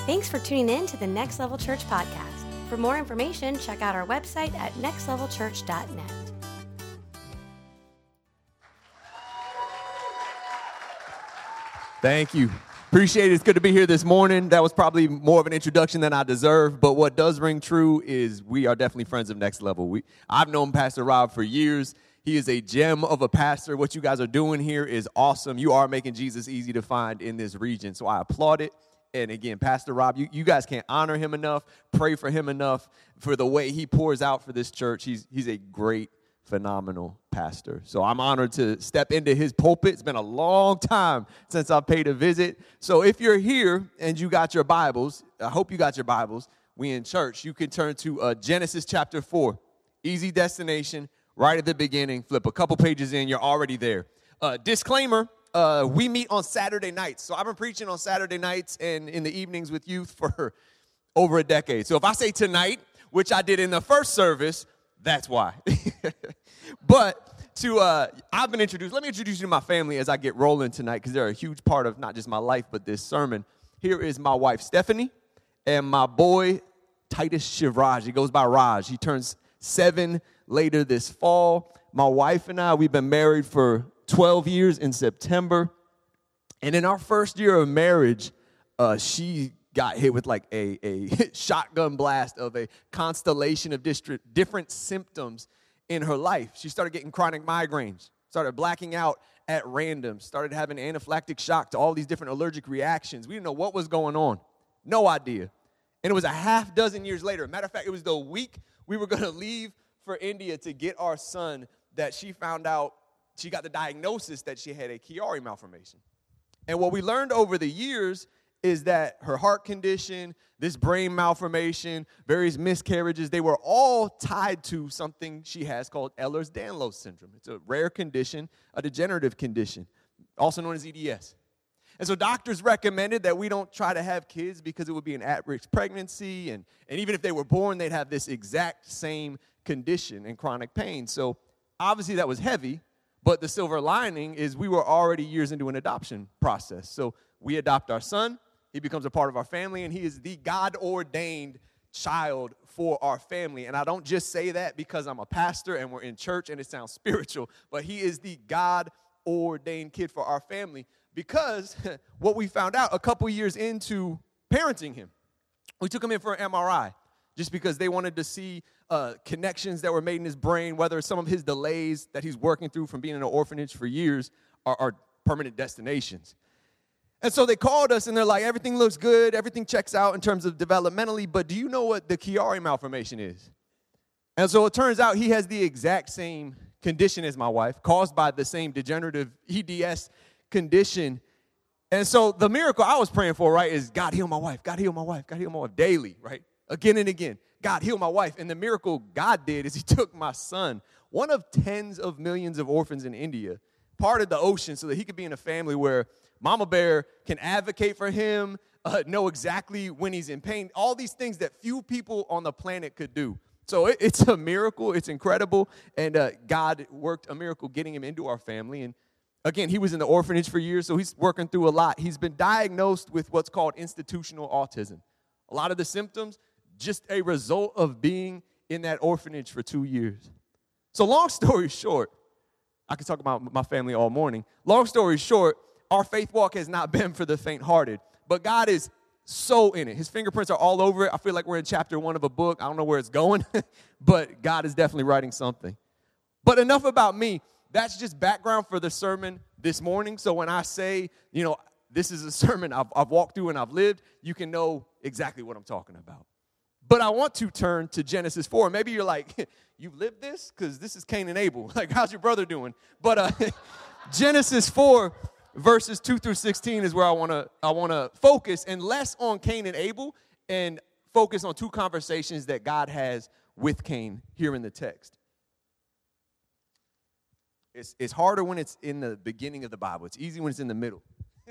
Thanks for tuning in to the Next Level Church podcast. For more information, check out our website at nextlevelchurch.net. Thank you. Appreciate it. It's good to be here this morning. That was probably more of an introduction than I deserve, but what does ring true is we are definitely friends of Next Level. I've known Pastor Rob for years. He is a gem of a pastor. What you guys are doing here is awesome. You are making Jesus easy to find in this region, so I applaud it. And again, Pastor Rob, you guys can't honor him enough, pray for him enough for the way he pours out for this church. He's a great, phenomenal pastor. So I'm honored to step into his pulpit. It's been a long time since I've paid a visit. So if you're here and you got your Bibles, I hope you got your Bibles. We in church. You can turn to Genesis chapter 4. Easy destination, right at the beginning. Flip a couple pages in, you're already there. Disclaimer. We meet on Saturday nights. So I've been preaching on Saturday nights and in the evenings with youth for over a decade. So if I say tonight, which I did in the first service, that's why. But I've been introduced. Let me introduce you to my family as I get rolling tonight because they're a huge part of not just my life, but this sermon. Here is my wife, Stephanie, and my boy, Titus Shivraj. He goes by Raj. He turns 7 later this fall. My wife and I, we've been married for 12 years in September. And in our first year of marriage, she got hit with like a shotgun blast of a constellation of different symptoms in her life. She started getting chronic migraines, started blacking out at random, started having anaphylactic shock to all these different allergic reactions. We didn't know what was going on. No idea. And it was a half dozen years later. Matter of fact, it was the week we were going to leave for India to get our son that she found out. She got the diagnosis that she had a Chiari malformation. And what we learned over the years is that her heart condition, this brain malformation, various miscarriages, they were all tied to something she has called Ehlers-Danlos syndrome. It's a rare condition, a degenerative condition, also known as EDS. And so doctors recommended that we don't try to have kids because it would be an at-risk pregnancy, and even if they were born, they'd have this exact same condition and chronic pain. So obviously that was heavy. But the silver lining is we were already years into an adoption process. So we adopt our son. He becomes a part of our family, and he is the God-ordained child for our family. And I don't just say that because I'm a pastor and we're in church and it sounds spiritual, but he is the God-ordained kid for our family because what we found out a couple years into parenting him, we took him in for an MRI just because they wanted to see connections that were made in his brain, whether some of his delays that he's working through from being in an orphanage for years are permanent destinations. And so they called us, and they're like, everything looks good, everything checks out in terms of developmentally, but do you know what the Chiari malformation is? And so it turns out he has the exact same condition as my wife, caused by the same degenerative EDS condition. And so the miracle I was praying for, right, is God heal my wife, God heal my wife, God heal my wife daily, right? Again and again. God heal my wife. And the miracle God did is he took my son, one of tens of millions of orphans in India, parted the ocean so that he could be in a family where Mama Bear can advocate for him, know exactly when he's in pain, all these things that few people on the planet could do. So it's a miracle. It's incredible. And God worked a miracle getting him into our family. And again, he was in the orphanage for years, so he's working through a lot. He's been diagnosed with what's called institutional autism. A lot of the symptoms, just a result of being in that orphanage for 2 years. So long story short, I could talk about my family all morning. Long story short, our faith walk has not been for the faint-hearted, but God is so in it. His fingerprints are all over it. I feel like we're in chapter 1 of a book. I don't know where it's going, but God is definitely writing something. But enough about me. That's just background for the sermon this morning. So when I say, this is a sermon I've walked through and I've lived, you can know exactly what I'm talking about. But I want to turn to Genesis 4. Maybe you're like, you've lived this? Because this is Cain and Abel. Like, how's your brother doing? But Genesis 4, verses 2 through 16 is where I want to focus, and less on Cain and Abel, and focus on 2 conversations that God has with Cain here in the text. It's harder when it's in the beginning of the Bible. It's easy when it's in the middle.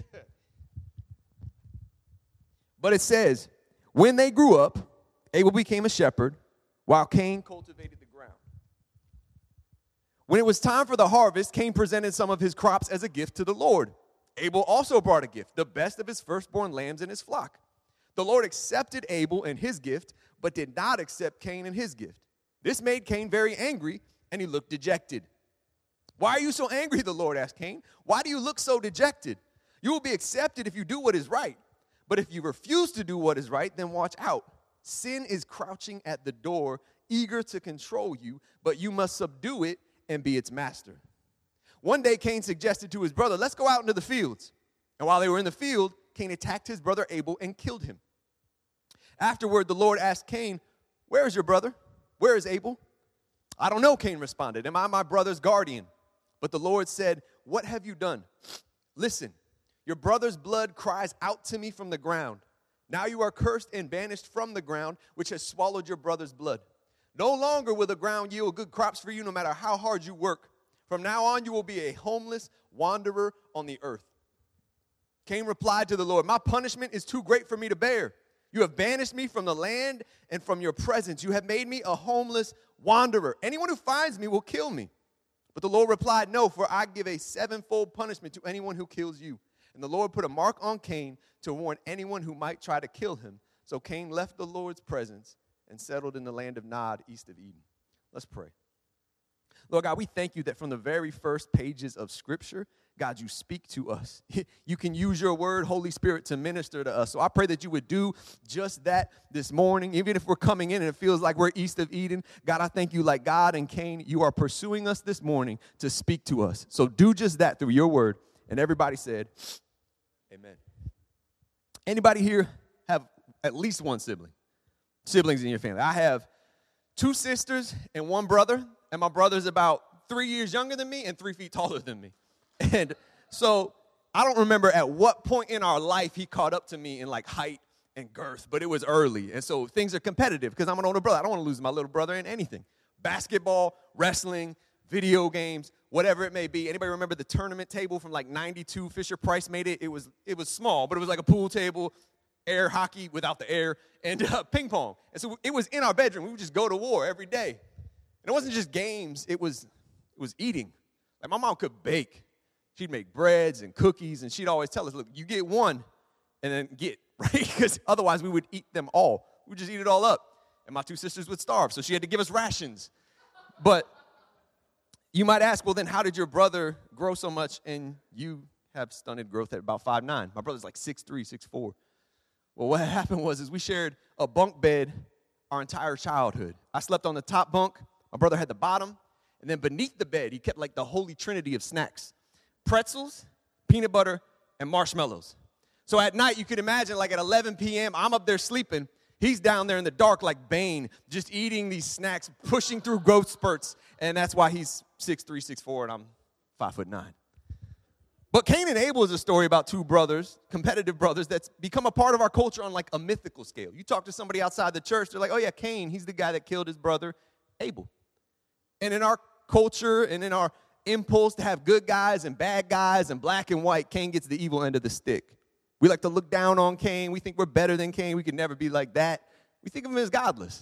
But it says, when they grew up, Abel became a shepherd, while Cain cultivated the ground. When it was time for the harvest, Cain presented some of his crops as a gift to the Lord. Abel also brought a gift, the best of his firstborn lambs and his flock. The Lord accepted Abel and his gift, but did not accept Cain and his gift. This made Cain very angry, and he looked dejected. Why are you so angry, the Lord asked Cain? Why do you look so dejected? You will be accepted if you do what is right. But if you refuse to do what is right, then watch out. Sin is crouching at the door, eager to control you, but you must subdue it and be its master. One day, Cain suggested to his brother, let's go out into the fields. And while they were in the field, Cain attacked his brother Abel and killed him. Afterward, the Lord asked Cain, where is your brother? Where is Abel? I don't know, Cain responded. Am I my brother's guardian? But the Lord said, what have you done? Listen, your brother's blood cries out to me from the ground. Now you are cursed and banished from the ground, which has swallowed your brother's blood. No longer will the ground yield good crops for you, no matter how hard you work. From now on, you will be a homeless wanderer on the earth. Cain replied to the Lord, my punishment is too great for me to bear. You have banished me from the land and from your presence. You have made me a homeless wanderer. Anyone who finds me will kill me. But the Lord replied, no, for I give a sevenfold punishment to anyone who kills you. And the Lord put a mark on Cain to warn anyone who might try to kill him. So Cain left the Lord's presence and settled in the land of Nod, east of Eden. Let's pray. Lord God, we thank you that from the very first pages of Scripture, God, you speak to us. You can use your word, Holy Spirit, to minister to us. So I pray that you would do just that this morning. Even if we're coming in and it feels like we're east of Eden, God, I thank you like God and Cain, you are pursuing us this morning to speak to us. So do just that through your word. And everybody said, amen. Anybody here have at least one sibling? Siblings in your family. I have 2 sisters and 1 brother. And my brother's about 3 years younger than me and 3 feet taller than me. And so I don't remember at what point in our life he caught up to me in like height and girth, but it was early. And so things are competitive because I'm an older brother. I don't want to lose my little brother in anything. Basketball, wrestling, video games, whatever it may be. Anybody remember the tournament table from like 92? Fisher-Price made it. It was small, but it was like a pool table, air hockey without the air, and ping pong. And so it was in our bedroom. We would just go to war every day. And it wasn't just games. It was eating. Like my mom could bake. She'd make breads and cookies, and she'd always tell us, look, you get one and then get, right? Because otherwise we would eat them all. We'd just eat it all up. And my 2 sisters would starve, so she had to give us rations. But you might ask, well, then how did your brother grow so much and you have stunted growth at about 5'9"? My brother's like 6'3", 6'4". Well, what happened was we shared a bunk bed our entire childhood. I slept on the top bunk. My brother had the bottom. And then beneath the bed, he kept like the holy trinity of snacks. Pretzels, peanut butter, and marshmallows. So at night, you could imagine like at 11 p.m., I'm up there sleeping. He's down there in the dark like Bane, just eating these snacks, pushing through growth spurts. And that's why he's 6'3", 6'4", and I'm 5'9". But Cain and Abel is a story about 2 brothers, competitive brothers, that's become a part of our culture on like a mythical scale. You talk to somebody outside the church, they're like, oh yeah, Cain, he's the guy that killed his brother Abel. And in our culture and in our impulse to have good guys and bad guys and black and white, Cain gets the evil end of the stick. We like to look down on Cain. We think we're better than Cain. We could never be like that. We think of him as godless.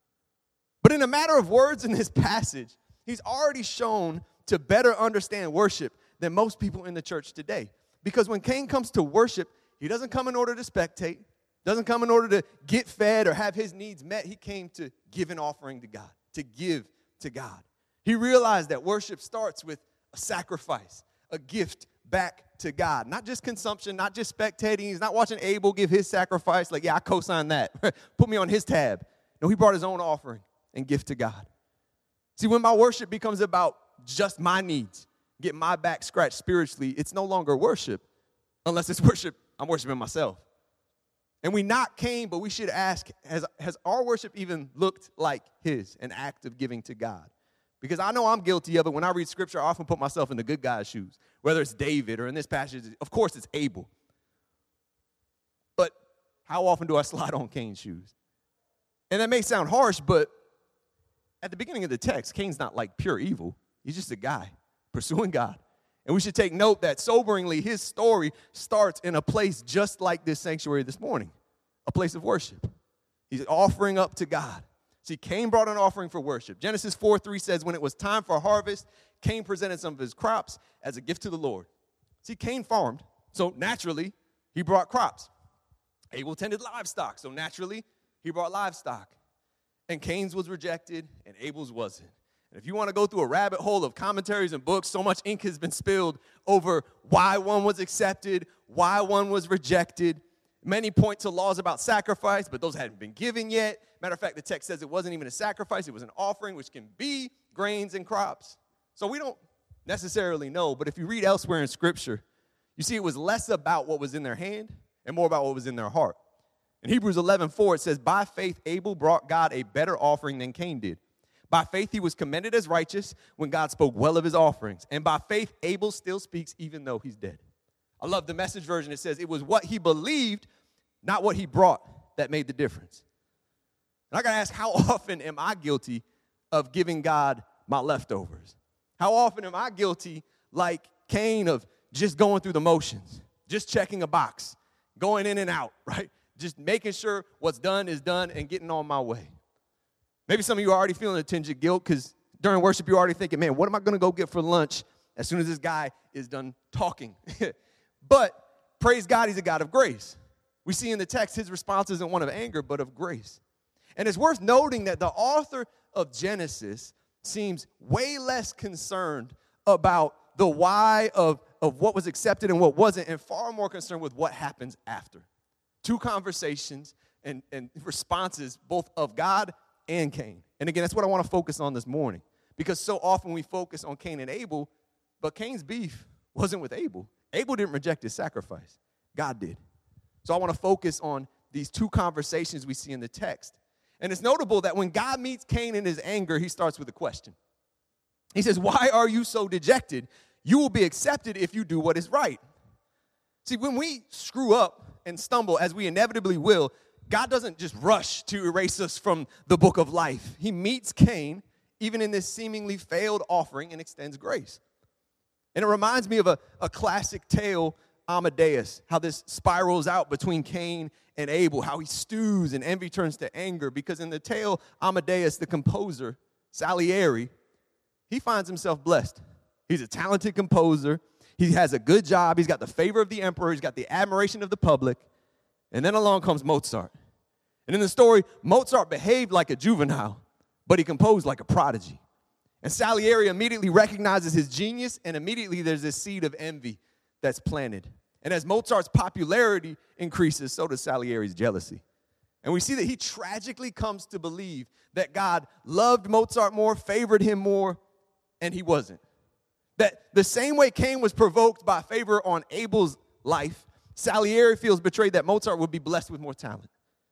But in a matter of words in this passage, he's already shown to better understand worship than most people in the church today. Because when Cain comes to worship, he doesn't come in order to spectate, doesn't come in order to get fed or have his needs met. He came to give an offering to God, to give to God. He realized that worship starts with a sacrifice, a gift back to God. Not just consumption, not just spectating. He's not watching Abel give his sacrifice like, yeah, I co-sign that. Put me on his tab. No, he brought his own offering and gift to God. See, when my worship becomes about just my needs, get my back scratched spiritually, it's no longer worship unless it's worship. I'm worshiping myself. And we not Cain, but we should ask, has our worship even looked like his, an act of giving to God? Because I know I'm guilty of it. When I read Scripture, I often put myself in the good guy's shoes, whether it's David or in this passage, of course, it's Abel. But how often do I slide on Cain's shoes? And that may sound harsh, but at the beginning of the text, Cain's not like pure evil. He's just a guy pursuing God. And we should take note that soberingly, his story starts in a place just like this sanctuary this morning, a place of worship. He's offering up to God. See, Cain brought an offering for worship. Genesis 4:3 says, when it was time for harvest, Cain presented some of his crops as a gift to the Lord. See, Cain farmed, so naturally, he brought crops. Abel tended livestock, so naturally, he brought livestock. And Cain's was rejected, and Abel's wasn't. And if you want to go through a rabbit hole of commentaries and books, so much ink has been spilled over why one was accepted, why one was rejected. Many point to laws about sacrifice, but those hadn't been given yet. Matter of fact, the text says it wasn't even a sacrifice. It was an offering, which can be grains and crops. So we don't necessarily know, but if you read elsewhere in Scripture, you see it was less about what was in their hand and more about what was in their heart. In Hebrews 11:4, it says, by faith Abel brought God a better offering than Cain did. By faith he was commended as righteous when God spoke well of his offerings. And by faith Abel still speaks even though he's dead. I love the Message version. It says it was what he believed, not what he brought, that made the difference. And I got to ask, how often am I guilty of giving God my leftovers? How often am I guilty, like Cain, of just going through the motions, just checking a box, going in and out, right? Just making sure what's done is done and getting on my way. Maybe some of you are already feeling a tinge of guilt because during worship you're already thinking, man, what am I going to go get for lunch as soon as this guy is done talking? But praise God, he's a God of grace. We see in the text his response isn't one of anger, but of grace. And it's worth noting that the author of Genesis seems way less concerned about the why of what was accepted and what wasn't, and far more concerned with what happens after. Two conversations and responses both of God and Cain. And again, that's what I want to focus on this morning, because so often we focus on Cain and Abel, but Cain's beef wasn't with Abel. Abel didn't reject his sacrifice. God did. So I want to focus on these two conversations we see in the text. And it's notable that when God meets Cain in his anger, he starts with a question. He says, why are you so dejected? You will be accepted if you do what is right. See, when we screw up and stumble, as we inevitably will, God doesn't just rush to erase us from the book of life. He meets Cain, even in this seemingly failed offering, and extends grace. And it reminds me of a classic tale, Amadeus, how this spirals out between Cain and Abel, how he stews and envy turns to anger, because in the tale, Amadeus, the composer, Salieri, he finds himself blessed. He's a talented composer. He has a good job. He's got the favor of the emperor. He's got the admiration of the public. And then along comes Mozart. And in the story, Mozart behaved like a juvenile, but he composed like a prodigy. And Salieri immediately recognizes his genius, and immediately there's this seed of envy that's planted. And as Mozart's popularity increases, so does Salieri's jealousy. And we see that he tragically comes to believe that God loved Mozart more, favored him more, and he wasn't. That the same way Cain was provoked by favor on Abel's life, Salieri feels betrayed that Mozart would be blessed with more talent.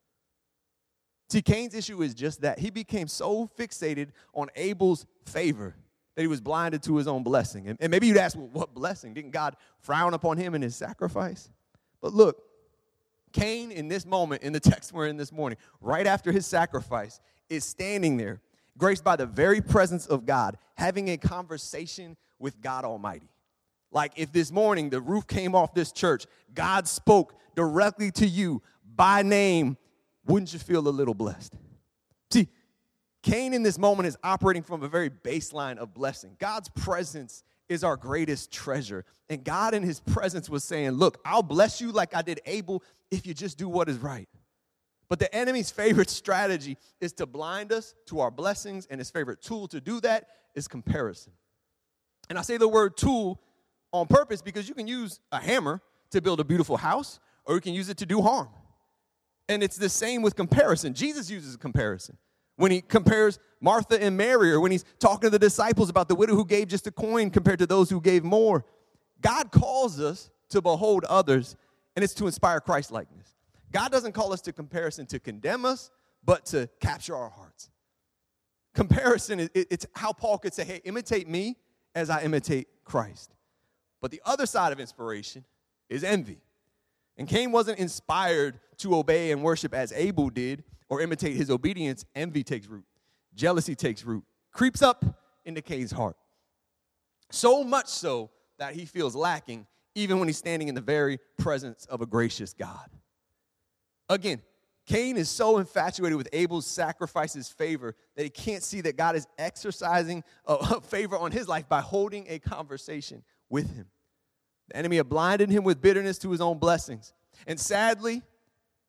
See, Cain's issue is just that. He became so fixated on Abel's favor that he was blinded to his own blessing. And maybe you'd ask, well, what blessing? Didn't God frown upon him in his sacrifice? But look, Cain in this moment, in the text we're in this morning, right after his sacrifice, is standing there, graced by the very presence of God, having a conversation with God Almighty. Like if this morning the roof came off this church, God spoke directly to you by name, wouldn't you feel a little blessed? See, Cain in this moment is operating from a very baseline of blessing. God's presence is our greatest treasure. And God in his presence was saying, look, I'll bless you like I did Abel if you just do what is right. But the enemy's favorite strategy is to blind us to our blessings, and his favorite tool to do that is comparison. And I say the word tool on purpose because you can use a hammer to build a beautiful house, or you can use it to do harm. And it's the same with comparison. Jesus uses a comparison. When he compares Martha and Mary, or when he's talking to the disciples about the widow who gave just a coin compared to those who gave more. God calls us to behold others, and it's to inspire Christ-likeness. God doesn't call us to comparison to condemn us, but to capture our hearts. Comparison, it's how Paul could say, hey, imitate me as I imitate Christ. But the other side of inspiration is envy. And Cain wasn't inspired to obey and worship as Abel did or imitate his obedience. Envy takes root. Jealousy takes root. Creeps up into Cain's heart. So much so that he feels lacking even when he's standing in the very presence of a gracious God. Again, Cain is so infatuated with Abel's sacrifice's favor that he can't see that God is exercising a favor on his life by holding a conversation with him. The enemy had blinded him with bitterness to his own blessings. And sadly,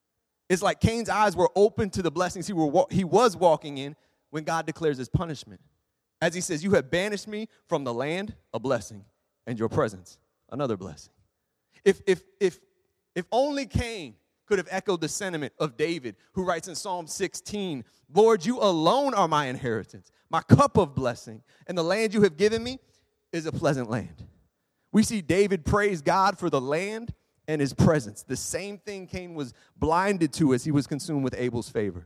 It's like Cain's eyes were open to the blessings he was walking in when God declares his punishment. As he says, you have banished me from the land, a blessing, and your presence, another blessing. If only Cain could have echoed the sentiment of David, who writes in Psalm 16, Lord, you alone are my inheritance, my cup of blessing, and the land you have given me is a pleasant land. We see David praise God for the land and his presence, the same thing Cain was blinded to as he was consumed with Abel's favor.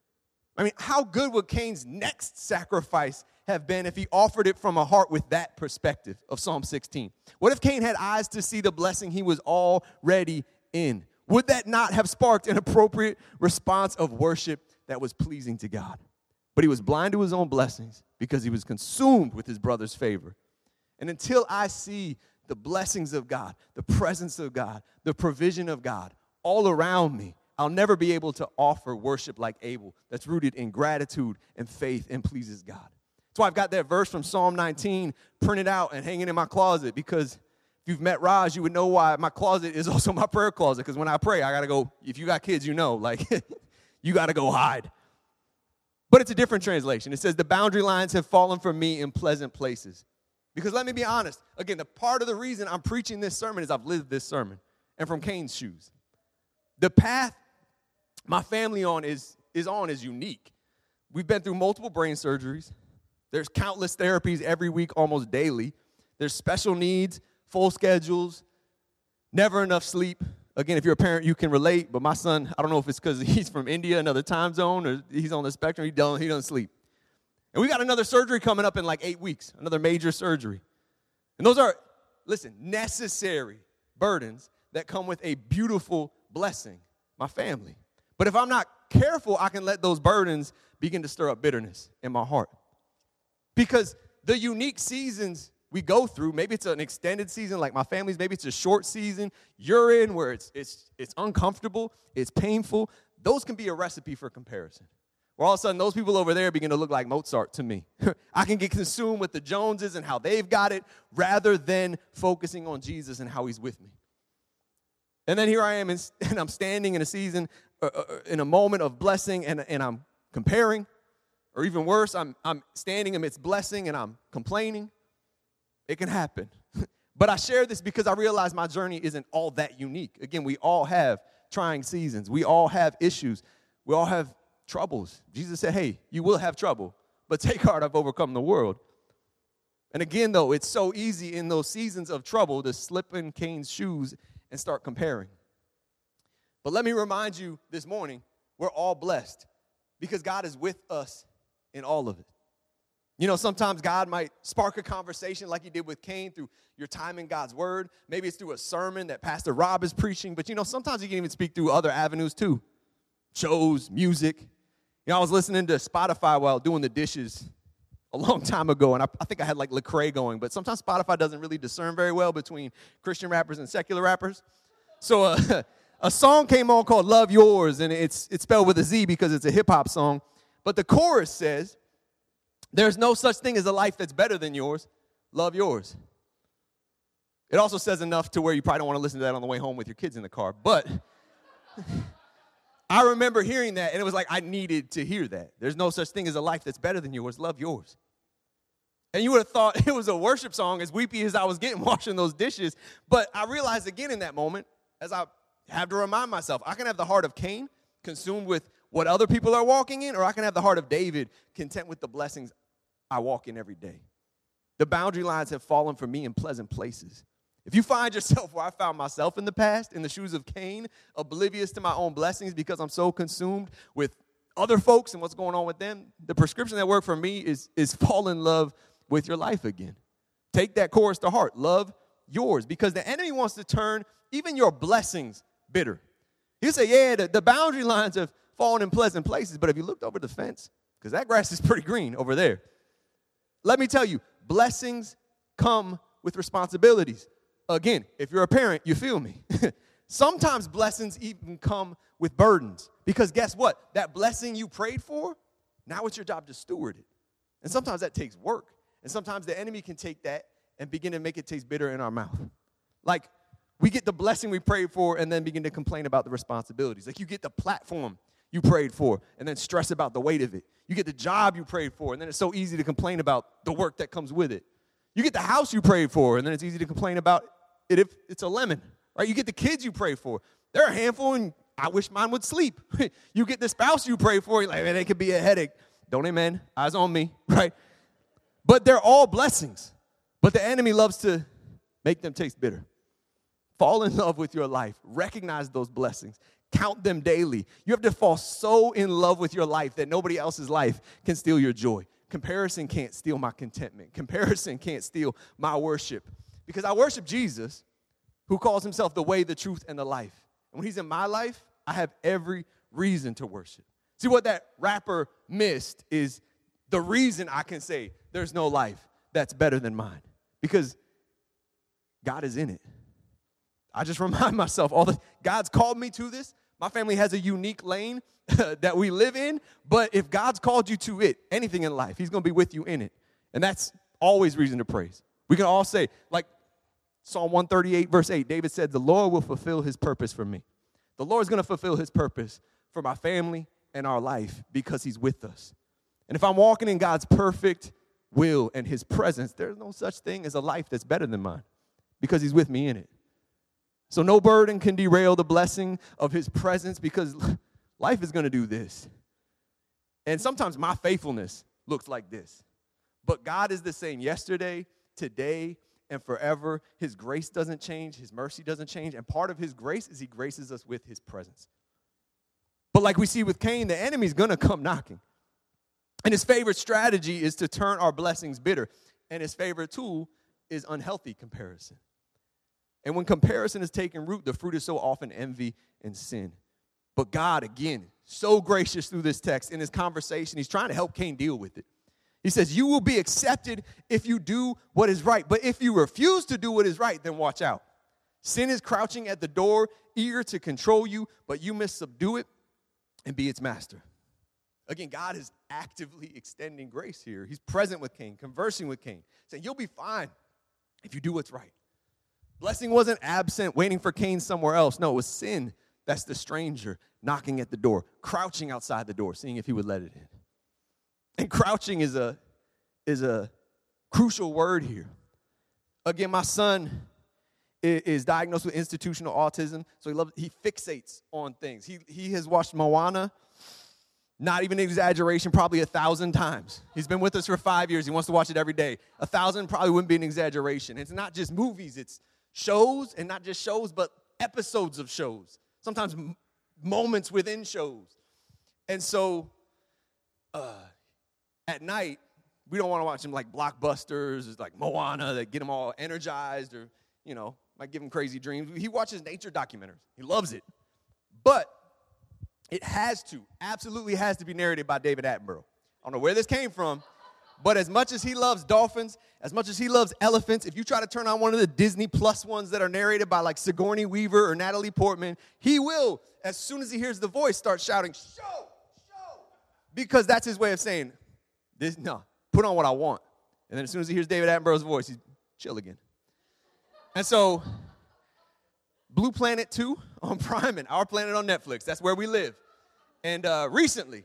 I mean, how good would Cain's next sacrifice have been if he offered it from a heart with that perspective of Psalm 16? What if Cain had eyes to see the blessing he was already in? Would that not have sparked an appropriate response of worship that was pleasing to God? But he was blind to his own blessings because he was consumed with his brother's favor. And until I see the blessings of God, the presence of God, the provision of God all around me, I'll never be able to offer worship like Abel that's rooted in gratitude and faith and pleases God. That's why I've got that verse from Psalm 19 printed out and hanging in my closet, because if you've met Raj, you would know why my closet is also my prayer closet, because when I pray, I got to go, if you got kids, you know, like, you got to go hide. But it's a different translation. It says, the boundary lines have fallen for me in pleasant places. Because let me be honest, again, the part of the reason I'm preaching this sermon is I've lived this sermon, and from Cain's shoes. The path my family is unique. We've been through multiple brain surgeries. There's countless therapies every week, almost daily. There's special needs, full schedules, never enough sleep. Again, if you're a parent, you can relate, but my son, I don't know if it's because he's from India, another time zone, or he's on the spectrum, he doesn't sleep. And we got another surgery coming up in like 8 weeks, another major surgery. And those are, listen, necessary burdens that come with a beautiful blessing, my family. But if I'm not careful, I can let those burdens begin to stir up bitterness in my heart. Because the unique seasons we go through, maybe it's an extended season like my family's, maybe it's a short season you're in where it's uncomfortable, it's painful. Those can be a recipe for comparison. Where all of a sudden those people over there begin to look like Mozart to me. I can get consumed with the Joneses and how they've got it rather than focusing on Jesus and how he's with me. And then here I am, and I'm standing in a season, in a moment of blessing, and I'm comparing. Or even worse, I'm standing amidst blessing and I'm complaining. It can happen. But I share this because I realize my journey isn't all that unique. Again, we all have trying seasons. We all have issues. We all have troubles. Jesus said, hey, you will have trouble, but take heart, I've overcome the world. And again, though, it's so easy in those seasons of trouble to slip in Cain's shoes and start comparing. But let me remind you this morning, we're all blessed because God is with us in all of it. You know, sometimes God might spark a conversation like he did with Cain through your time in God's word. Maybe it's through a sermon that Pastor Rob is preaching. But, you know, sometimes he can even speak through other avenues too. Shows, music. You know, I was listening to Spotify while doing the dishes a long time ago, and I think I had like Lecrae going. But sometimes Spotify doesn't really discern very well between Christian rappers and secular rappers. So a song came on called Love Yours, and it's spelled with a Z because it's a hip-hop song. But the chorus says, there's no such thing as a life that's better than yours. Love yours. It also says enough to where you probably don't want to listen to that on the way home with your kids in the car. But I remember hearing that, and it was like I needed to hear that. There's no such thing as a life that's better than yours. Love yours. And you would have thought it was a worship song, as weepy as I was getting washing those dishes. But I realized again in that moment, as I have to remind myself, I can have the heart of Cain, consumed with what other people are walking in, or I can have the heart of David, content with the blessings I walk in every day. The boundary lines have fallen for me in pleasant places. If you find yourself where I found myself in the past, in the shoes of Cain, oblivious to my own blessings because I'm so consumed with other folks and what's going on with them, the prescription that worked for me is fall in love with your life again. Take that chorus to heart. Love yours, because the enemy wants to turn even your blessings bitter. He'll say, yeah, the boundary lines have fallen in pleasant places, but if you looked over the fence, because that grass is pretty green over there, let me tell you, blessings come with responsibilities. Again, if you're a parent, you feel me. Sometimes blessings even come with burdens, because guess what? That blessing you prayed for, now it's your job to steward it. And sometimes that takes work. And sometimes the enemy can take that and begin to make it taste bitter in our mouth. Like, We get the blessing we prayed for and then begin to complain about the responsibilities. Like you get the platform you prayed for and then stress about the weight of it. You get the job you prayed for and then it's so easy to complain about the work that comes with it. You get the house you prayed for and then it's easy to complain about it if it's a lemon, right? You get the kids you prayed for. They're a handful and I wish mine would sleep. You get the spouse you prayed for, you're like, man, it could be a headache. Don't amen. Eyes on me, right? But they're all blessings. But the enemy loves to make them taste bitter. Fall in love with your life. Recognize those blessings. Count them daily. You have to fall so in love with your life that nobody else's life can steal your joy. Comparison can't steal my contentment. Comparison can't steal my worship. Because I worship Jesus, who calls himself the way, the truth, and the life. And when he's in my life, I have every reason to worship. See, what that rapper missed is the reason I can say there's no life that's better than mine. Because God is in it. I just remind myself, God's called me to this. My family has a unique lane that we live in. But if God's called you to it, anything in life, he's going to be with you in it. And that's always reason to praise. We can all say, like Psalm 138, verse 8, David said, the Lord will fulfill his purpose for me. The Lord's going to fulfill his purpose for my family and our life because he's with us. And if I'm walking in God's perfect will and his presence, there's no such thing as a life that's better than mine because he's with me in it. So no burden can derail the blessing of his presence because life is going to do this. And sometimes my faithfulness looks like this. But God is the same yesterday, today, and forever. His grace doesn't change. His mercy doesn't change. And part of his grace is he graces us with his presence. But like we see with Cain, the enemy's going to come knocking. And his favorite strategy is to turn our blessings bitter. And his favorite tool is unhealthy comparison. And when comparison is taking root, the fruit is so often envy and sin. But God, again, so gracious through this text, in his conversation, he's trying to help Cain deal with it. He says, you will be accepted if you do what is right. But if you refuse to do what is right, then watch out. Sin is crouching at the door, eager to control you, but you must subdue it and be its master. Again, God is actively extending grace here. He's present with Cain, conversing with Cain, saying, you'll be fine if you do what's right. Blessing wasn't absent, waiting for Cain somewhere else. No, it was sin. That's the stranger knocking at the door, crouching outside the door, seeing if he would let it in. And crouching is a crucial word here. Again, my son is diagnosed with institutional autism, so he fixates on things. He has watched Moana, not even an exaggeration, probably 1,000 times. He's been with us for 5 years. He wants to watch it every day. 1,000 probably wouldn't be an exaggeration. It's not just movies. It's shows, and not just shows, but episodes of shows. Sometimes moments within shows. And so at night, we don't want to watch them like blockbusters, like Moana, that get him all energized or, might give him crazy dreams. He watches nature documentaries. He loves it. But it absolutely has to be narrated by David Attenborough. I don't know where this came from, but as much as he loves dolphins, as much as he loves elephants, if you try to turn on one of the Disney Plus ones that are narrated by like Sigourney Weaver or Natalie Portman, he will, as soon as he hears the voice, start shouting, show, because that's his way of saying, put on what I want. And then as soon as he hears David Attenborough's voice, he's chill again. And so, Blue Planet 2 on Prime and Our Planet on Netflix. That's where we live. And recently,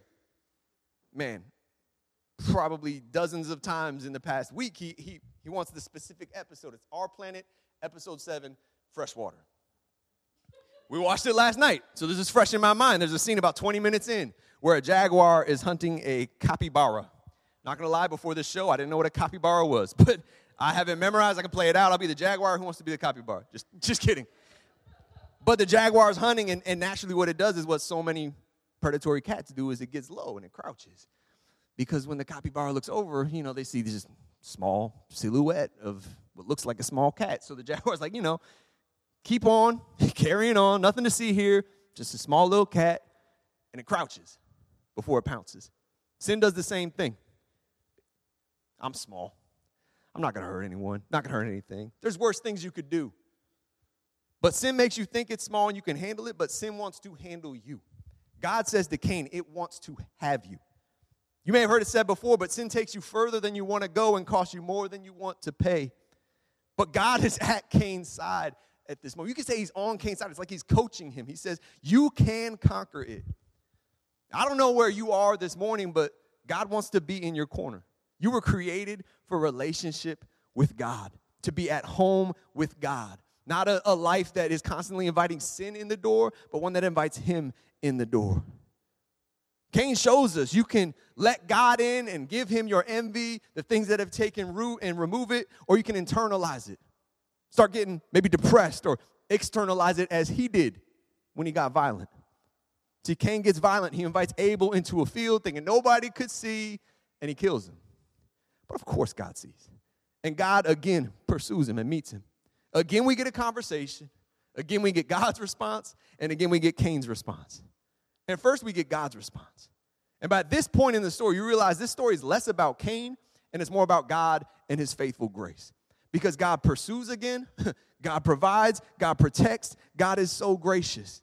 probably dozens of times in the past week, he wants the specific episode. It's Our Planet, episode 7, Freshwater. We watched it last night, so this is fresh in my mind. There's a scene about 20 minutes in where a jaguar is hunting a capybara. Not going to lie, before this show, I didn't know what a capybara was, but I have it memorized. I can play it out. I'll be the jaguar. Who wants to be the capybara? Just kidding. But the jaguar is hunting, and naturally what it does is what so many predatory cats do is it gets low and it crouches. Because when the capybara looks over, they see this small silhouette of what looks like a small cat. So the jaguar's like, keep on, carrying on, nothing to see here, just a small little cat, and it crouches before it pounces. Sin does the same thing. I'm small. I'm not going to hurt anyone, not going to hurt anything. There's worse things you could do. But sin makes you think it's small and you can handle it, but sin wants to handle you. God says to Cain, it wants to have you. You may have heard it said before, but sin takes you further than you want to go and costs you more than you want to pay. But God is at Cain's side, at this moment. You can say he's on Cain's side. It's like he's coaching him. He says, you can conquer it. I don't know where you are this morning, but God wants to be in your corner. You were created for relationship with God, to be at home with God. Not a life that is constantly inviting sin in the door, but one that invites him in the door. Cain shows us you can let God in and give him your envy, the things that have taken root, and remove it, or you can internalize it. Start getting maybe depressed or externalize it as he did when he got violent. See, Cain gets violent. He invites Abel into a field thinking nobody could see, and he kills him. But of course God sees. And God, again, pursues him and meets him. Again, we get a conversation. Again, we get God's response. And again, we get Cain's response. And first, we get God's response. And by this point in the story, you realize this story is less about Cain, and it's more about God and his faithful grace. Because God pursues again, God provides, God protects, God is so gracious.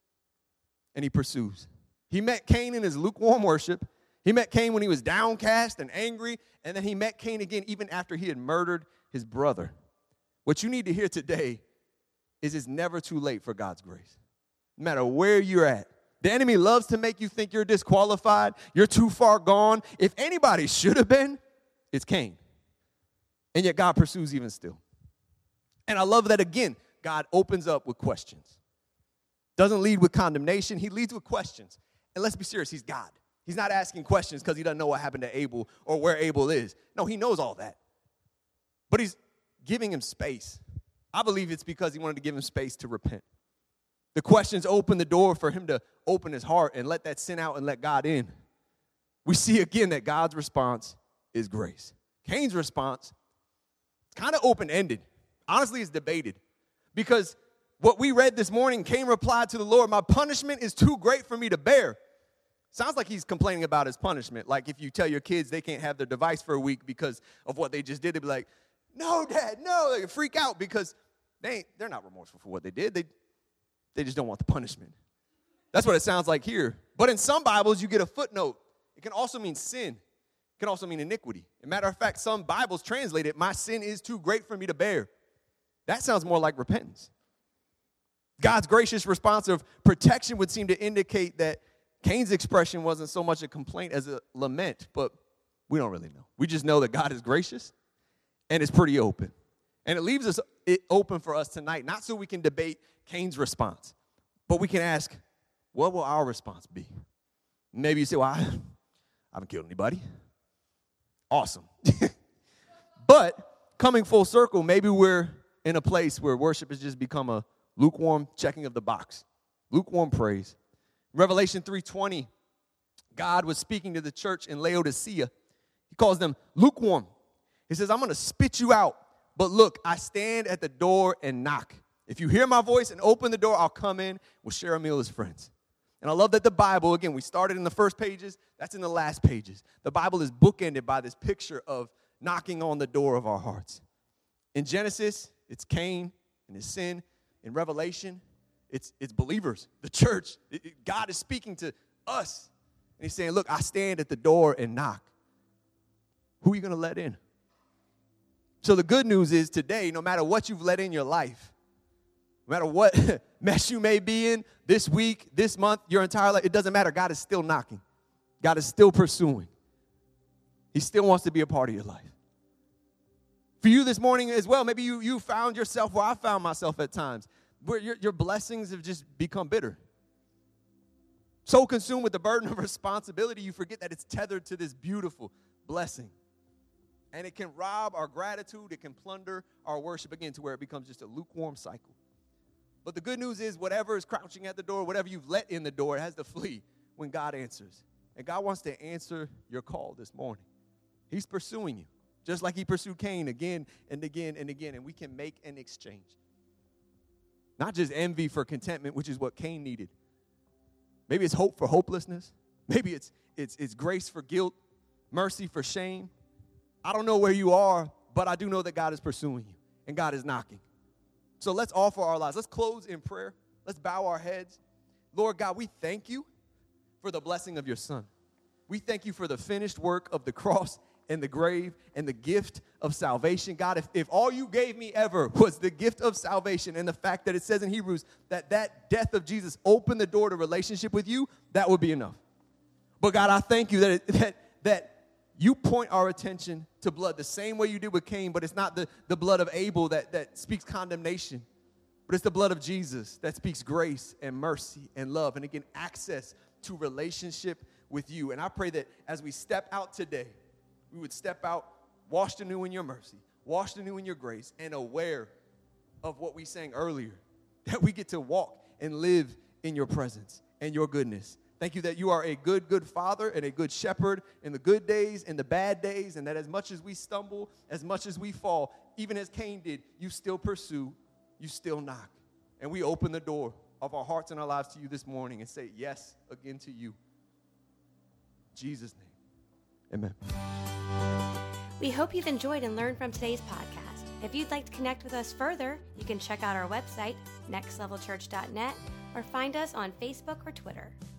And he pursues. He met Cain in his lukewarm worship. He met Cain when he was downcast and angry. And then he met Cain again even after he had murdered his brother. What you need to hear today is it's never too late for God's grace. No matter where you're at. The enemy loves to make you think you're disqualified. You're too far gone. If anybody should have been, it's Cain. And yet God pursues even still. And I love that, again, God opens up with questions. Doesn't lead with condemnation. He leads with questions. And let's be serious, he's God. He's not asking questions because he doesn't know what happened to Abel or where Abel is. No, he knows all that. But he's giving him space. I believe it's because he wanted to give him space to repent. The questions open the door for him to open his heart and let that sin out and let God in. We see again that God's response is grace. Cain's response is kind of open-ended. Honestly, it's debated. Because what we read this morning, Cain replied to the Lord, my punishment is too great for me to bear. Sounds like he's complaining about his punishment. Like if you tell your kids they can't have their device for a week because of what they just did, they'd be like, no, Dad, no. They freak out because they're not remorseful for what they did. They just don't want the punishment. That's what it sounds like here. But in some Bibles, you get a footnote. It can also mean sin. It can also mean iniquity. As a matter of fact, some Bibles translate it, my sin is too great for me to bear. That sounds more like repentance. God's gracious response of protection would seem to indicate that Cain's expression wasn't so much a complaint as a lament, but we don't really know. We just know that God is gracious and it's pretty open. And it leaves it open for us tonight, not so we can debate Cain's response, but we can ask, what will our response be? Maybe you say, well, I haven't killed anybody. Awesome. But coming full circle, maybe we're in a place where worship has just become a lukewarm checking of the box, lukewarm praise. Revelation 3:20, God was speaking to the church in Laodicea. He calls them lukewarm. He says, I'm going to spit you out. But look, I stand at the door and knock. If you hear my voice and open the door, I'll come in. We'll share a meal as friends. And I love that the Bible, again, we started in the first pages. That's in the last pages. The Bible is bookended by this picture of knocking on the door of our hearts. In Genesis, it's Cain and his sin. In Revelation, it's believers, the church. God is speaking to us. And he's saying, look, I stand at the door and knock. Who are you going to let in? So the good news is today, no matter what you've let in your life, no matter what mess you may be in this week, this month, your entire life, it doesn't matter. God is still knocking. God is still pursuing. He still wants to be a part of your life. For you this morning as well, maybe you found yourself where I found myself at times, where your blessings have just become bitter. So consumed with the burden of responsibility, you forget that it's tethered to this beautiful blessing. And it can rob our gratitude. It can plunder our worship again to where it becomes just a lukewarm cycle. But the good news is whatever is crouching at the door, whatever you've let in the door, it has to flee when God answers. And God wants to answer your call this morning. He's pursuing you, just like he pursued Cain again and again and again. And we can make an exchange. Not just envy for contentment, which is what Cain needed. Maybe it's hope for hopelessness. Maybe it's grace for guilt, mercy for shame. I don't know where you are, but I do know that God is pursuing you and God is knocking. So let's offer our lives. Let's close in prayer. Let's bow our heads. Lord God, we thank you for the blessing of your Son. We thank you for the finished work of the cross and the grave and the gift of salvation. God, if all you gave me ever was the gift of salvation and the fact that it says in Hebrews that death of Jesus opened the door to relationship with you, that would be enough. But God, I thank you that you point our attention to blood the same way you did with Cain, but it's not the blood of Abel that speaks condemnation, but it's the blood of Jesus that speaks grace and mercy and love, and again, access to relationship with you. And I pray that as we step out today, we would step out washed anew in your mercy, washed anew in your grace, and aware of what we sang earlier, that we get to walk and live in your presence and your goodness. Thank you that you are a good, good father and a good shepherd in the good days and the bad days, and that as much as we stumble, as much as we fall, even as Cain did, you still pursue, you still knock. And we open the door of our hearts and our lives to you this morning and say yes again to you. In Jesus' name, amen. We hope you've enjoyed and learned from today's podcast. If you'd like to connect with us further, you can check out our website, nextlevelchurch.net, or find us on Facebook or Twitter.